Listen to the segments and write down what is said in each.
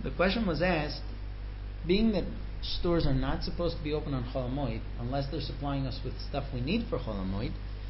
The question was asked, being that stores are not supposed to be open on Chol Hamoed unless they're supplying us with stuff we need for Chol Hamoed,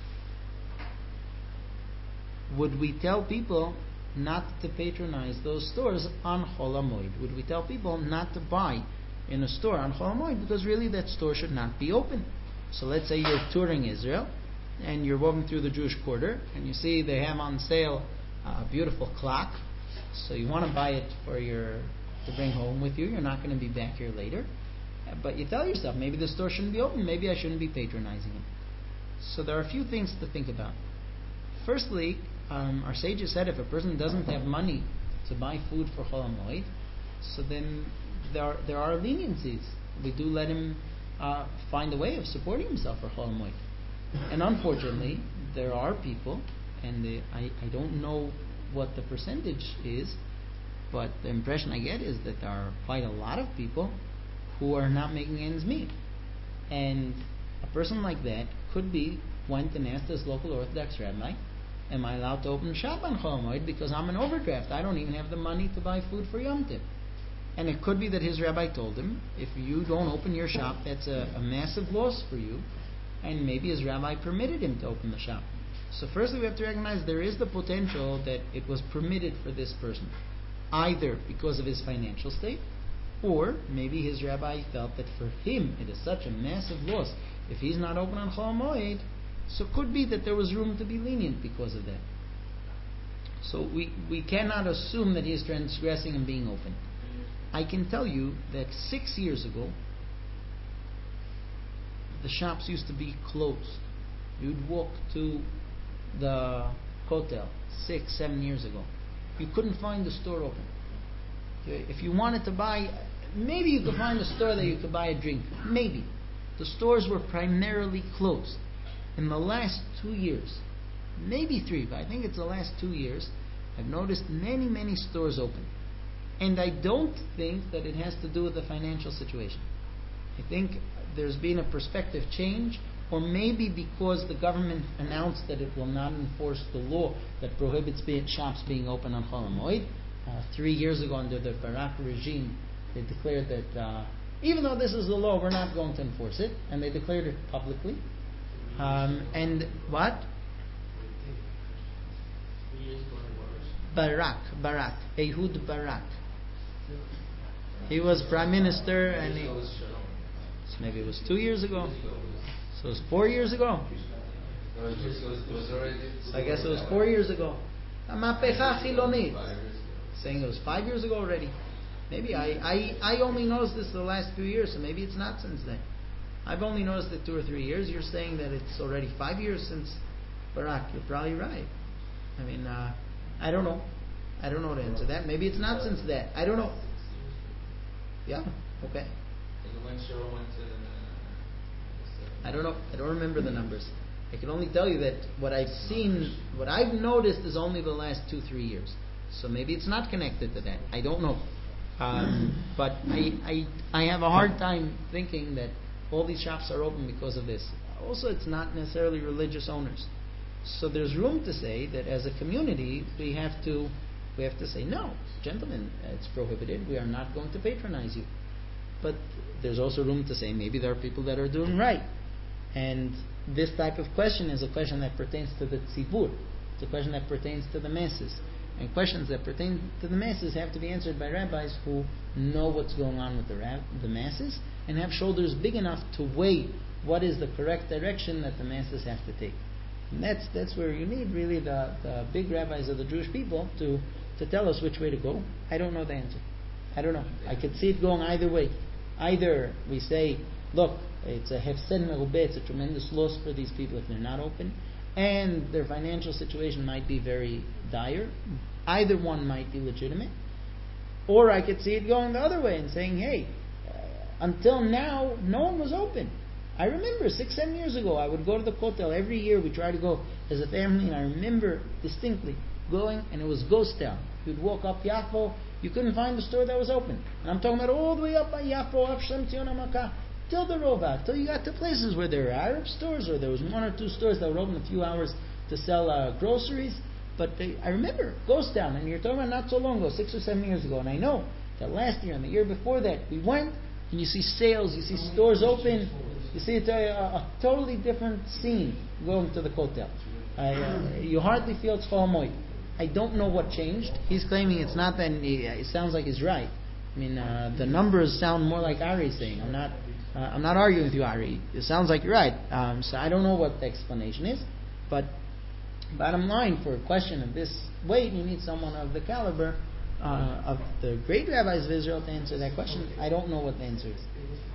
would we tell people not to patronize those stores on Chol Hamoed? Would we tell people not to buy in a store on Chol Hamoed because really that store should not be open? So let's say you're touring Israel and you're walking through the Jewish quarter and you see they have on sale a beautiful clock, so you want to buy it to bring home with you. You're not going to be back here later, but you tell yourself maybe the store shouldn't be open, maybe I shouldn't be patronizing it. So there are a few things to think about. Firstly, our sages said if a person doesn't have money to buy food for Chol Hamoed, so then there are leniencies. We do let him find a way of supporting himself for Chol Hamoed. And unfortunately, there are people, and I don't know what the percentage is, but the impression I get is that there are quite a lot of people who are not making ends meet. And a person like that went and asked his local Orthodox rabbi, am I allowed to open shop on Chol Hamoed because I'm an overdraft? I don't even have the money to buy food for Yom Tov. And it could be that his rabbi told him, if you don't open your shop, that's a massive loss for you. And maybe his rabbi permitted him to open the shop. So firstly, we have to recognize there is the potential that it was permitted for this person, either because of his financial state, or maybe his rabbi felt that for him it is such a massive loss. If he's not open on Chol Hamoed, so it could be that there was room to be lenient because of that. So we cannot assume that he is transgressing and being open. I can tell you that 6 years ago, the shops used to be closed. You'd walk to the hotel 6-7 years ago. You couldn't find the store open. If you wanted to buy, maybe you could find a store that you could buy a drink. Maybe. The stores were primarily closed. In the last 2 years, maybe 3, but I think it's the last 2 years, I've noticed many stores open. And I don't think that it has to do with the financial situation. I think there's been a perspective change, or maybe because the government announced that it will not enforce the law that prohibits shops being open on Chol Hamoed. 3 years ago, under the Barak regime, they declared that even though this is the law, we're not going to enforce it, and they declared it publicly. And what? Barak, Ehud Barak. He was prime minister, and so maybe it was 2 years ago. So it was 4 years ago. So I guess it was 4 years ago. Mapecha Chilonit. Saying it was 5 years ago already. Maybe I only noticed this the last few years, so maybe it's not since then. I've only noticed it 2 or 3 years. You're saying that it's already 5 years since Barak. You're probably right. I mean, I don't know. I don't know to answer that. Maybe it's not since that. I don't know. Yeah. Okay. I don't know. I don't remember the numbers. I can only tell you that what I've seen, what I've noticed is only the last 2-3 years. So maybe it's not connected to that. I don't know. But I have a hard time thinking that all these shops are open because of this. Also, it's not necessarily religious owners. So there's room to say that as a community we have to say, no, gentlemen, it's prohibited. We are not going to patronize you. But there's also room to say maybe there are people that are doing right. And this type of question is a question that pertains to the tzibur. It's a question that pertains to the masses. And questions that pertain to the masses have to be answered by rabbis who know what's going on with the masses and have shoulders big enough to weigh what is the correct direction that the masses have to take. And that's where you need really the big rabbis of the Jewish people to tell us which way to go. I don't know the answer. I don't know. I could see it going either way. Either we say, look, it's a hefsed merubeh, it's a tremendous loss for these people if they're not open, and their financial situation might be very dire. Either one might be legitimate. Or I could see it going the other way and saying, hey, until now, no one was open. I remember 6-7 years ago, I would go to the Kotel. Every year we try to go as a family, and I remember distinctly going, and it was ghost town. You'd walk up Yafo, you couldn't find the store that was open. And I'm talking about all the way up by Yafo, up Shem Tzion HaMakah, till the Rova, till you got to places where there were Arab stores, or there was 1 or 2 stores that were open a few hours to sell groceries. But I remember ghost town, and you're talking about not so long ago, 6 or 7 years ago, and I know That last year and the year before that, we went and you see sales, you see stores open, you see a totally different scene going to the Kotel. You hardly feel it's Chol Hamoed. I don't know what changed. He's claiming it's not that. It sounds like he's right. I mean, the numbers sound more like Ari's saying. I'm not arguing with you, Ari. It sounds like you're right. So I don't know what the explanation is, but bottom line, for a question of this weight, you need someone of the caliber of the great rabbis of Israel to answer that question. I don't know what the answer is.